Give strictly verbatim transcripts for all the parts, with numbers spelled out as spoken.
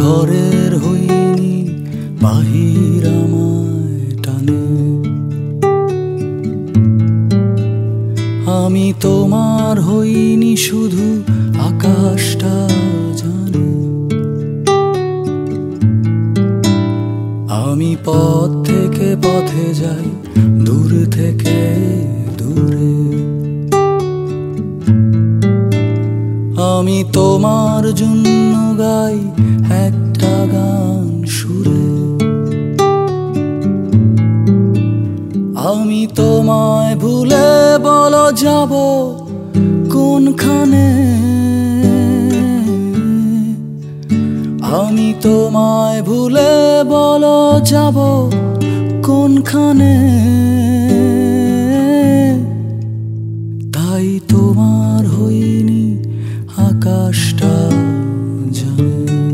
ঘরের হইনি, বাহির আমায় টানে। আমি তোমার হইনি, শুধু আকাশটা জানে। আমি পথ থেকে পথে যাই, দূর থেকে দূরে। আমি তোমার জন্য গাই একটা গান সুরে। আমি তোমায় ভুলে বলো যাব কোনখানে। আমি তোমায় ভুলে বলো যাব কোনখানে। তাই তোমার হইনি, আকাশটা জানে।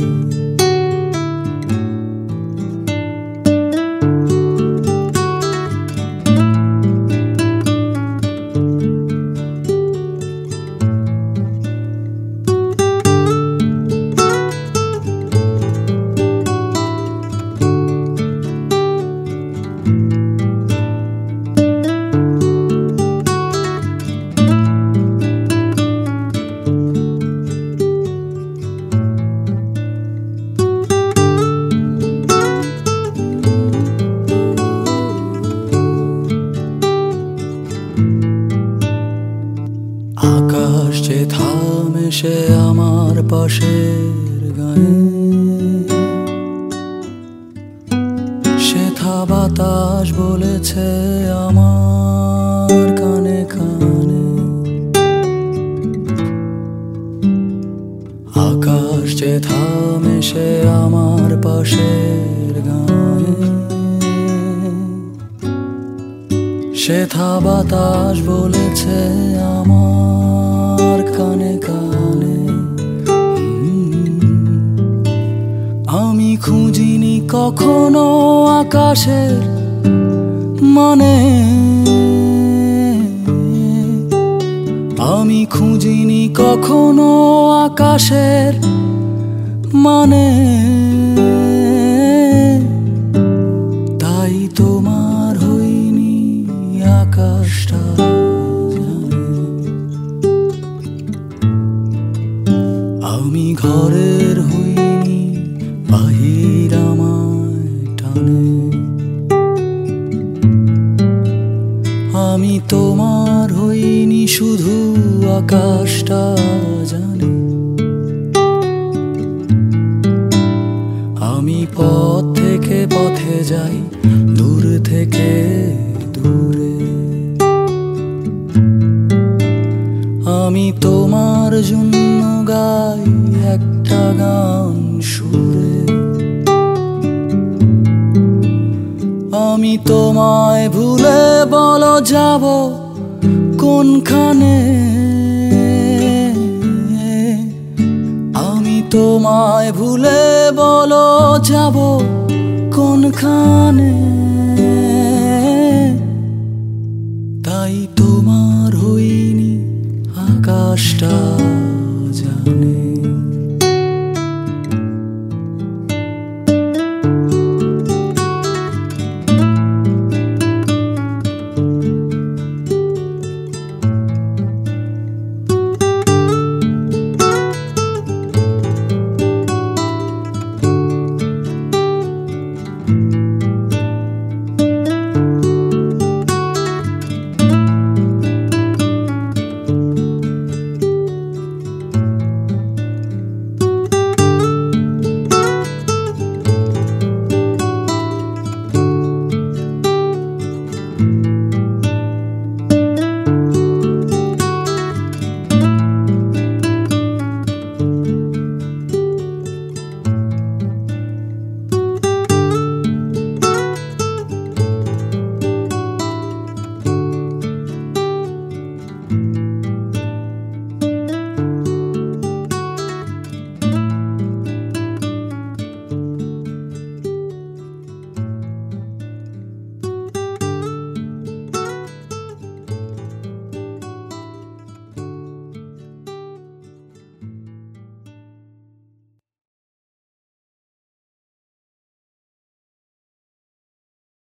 আকাশ যে থামে সে আমার পাশের গায়ে। সেথা বাতাস বলেছে আমার কানে কানে। আকাশ যে থামে সে আমার পাশের গায়ে। সেথা বাতাস বলেছে আমার কানে কানে। আমি খুঁজিনি কখনো আকাশের মানে। আমি খুঁজিনি কখনো আকাশের মানে। তাই তোমার হইনি, আকাশটা জানে। আমি ঘরের হইনি, বাহির আমায় টানে। আমি তোমার হইনি, শুধু আকাশটা জানে। আমি পথ থেকে পথে যাই, দূর থেকে দূরে। আমি তোমার জন্য গাই একটা গান সুরে। আমি তোমায় ভুলে বলো যাব কোনখানে। আমি তোমায় ভুলে বলো যাব কোনখানে।